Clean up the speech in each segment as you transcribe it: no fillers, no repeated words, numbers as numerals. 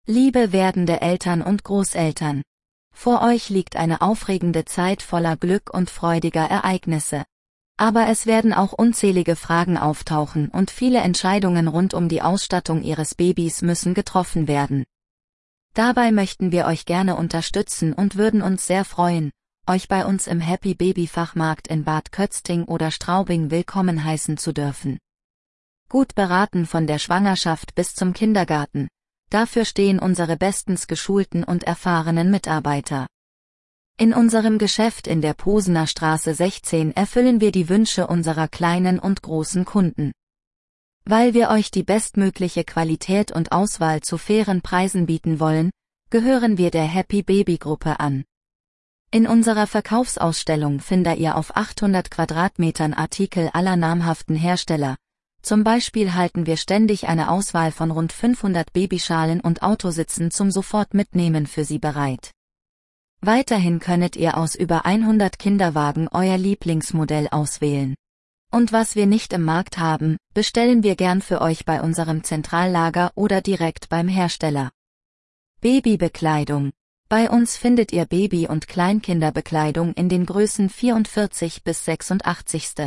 Liebe werdende Eltern und Großeltern, vor euch liegt eine aufregende Zeit voller Glück und freudiger Ereignisse. Aber es werden auch unzählige Fragen auftauchen und viele Entscheidungen rund um die Ausstattung Ihres Babys müssen getroffen werden. Dabei möchten wir euch gerne unterstützen und würden uns sehr freuen, euch bei uns im Happy Baby Fachmarkt in Bad Kötzting oder Straubing willkommen heißen zu dürfen. Gut beraten von der Schwangerschaft bis zum Kindergarten, dafür stehen unsere bestens geschulten und erfahrenen Mitarbeiter. In unserem Geschäft in der Posener Straße 16 erfüllen wir die Wünsche unserer kleinen und großen Kunden. Weil wir euch die bestmögliche Qualität und Auswahl zu fairen Preisen bieten wollen, gehören wir der Happy Baby Gruppe an. In unserer Verkaufsausstellung findet ihr auf 800 Quadratmetern Artikel aller namhaften Hersteller. Zum Beispiel halten wir ständig eine Auswahl von rund 500 Babyschalen und Autositzen zum Sofortmitnehmen für Sie bereit. Weiterhin könnt ihr aus über 100 Kinderwagen euer Lieblingsmodell auswählen. Und was wir nicht im Markt haben, bestellen wir gern für euch bei unserem Zentrallager oder direkt beim Hersteller. Babybekleidung. Bei uns findet ihr Baby- und Kleinkinderbekleidung in den Größen 44 bis 86.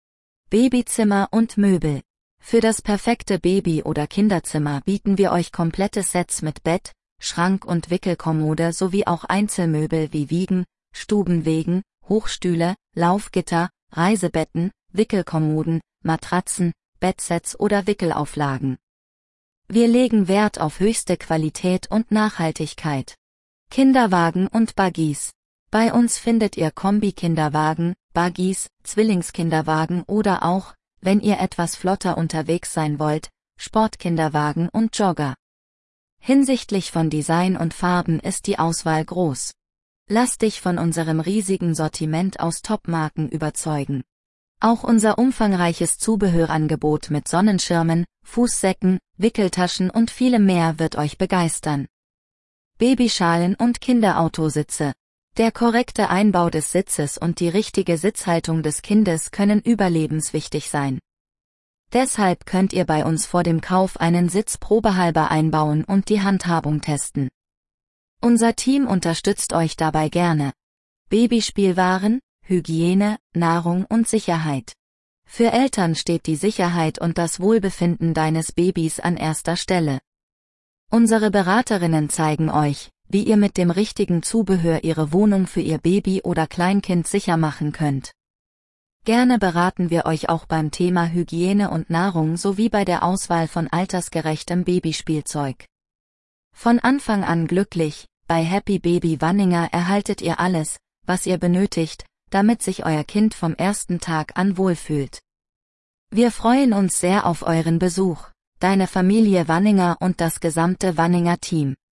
Babyzimmer und Möbel. Für das perfekte Baby- oder Kinderzimmer bieten wir euch komplette Sets mit Bett, Schrank und Wickelkommode sowie auch Einzelmöbel wie Wiegen, Stubenwegen, Hochstühle, Laufgitter, Reisebetten, Wickelkommoden, Matratzen, Bettsets oder Wickelauflagen. Wir legen Wert auf höchste Qualität und Nachhaltigkeit. Kinderwagen und Buggies. Bei uns findet ihr Kombi-Kinderwagen, Buggies, Zwillingskinderwagen oder auch, wenn ihr etwas flotter unterwegs sein wollt, Sportkinderwagen und Jogger. Hinsichtlich von Design und Farben ist die Auswahl groß. Lass dich von unserem riesigen Sortiment aus Top-Marken überzeugen. Auch unser umfangreiches Zubehörangebot mit Sonnenschirmen, Fußsäcken, Wickeltaschen und vielem mehr wird euch begeistern. Babyschalen und Kinderautositze. Der korrekte Einbau des Sitzes und die richtige Sitzhaltung des Kindes können überlebenswichtig sein. Deshalb könnt ihr bei uns vor dem Kauf einen Sitz probehalber einbauen und die Handhabung testen. Unser Team unterstützt euch dabei gerne. Babyspielwaren, Hygiene, Nahrung und Sicherheit. Für Eltern steht die Sicherheit und das Wohlbefinden deines Babys an erster Stelle. Unsere Beraterinnen zeigen euch, wie ihr mit dem richtigen Zubehör Ihre Wohnung für Ihr Baby oder Kleinkind sicher machen könnt. Gerne beraten wir euch auch beim Thema Hygiene und Nahrung sowie bei der Auswahl von altersgerechtem Babyspielzeug. Von Anfang an glücklich, bei Happy Baby Wanninger erhaltet ihr alles, was ihr benötigt, damit sich euer Kind vom ersten Tag an wohlfühlt. Wir freuen uns sehr auf euren Besuch, deine Familie Wanninger und das gesamte Wanninger Team.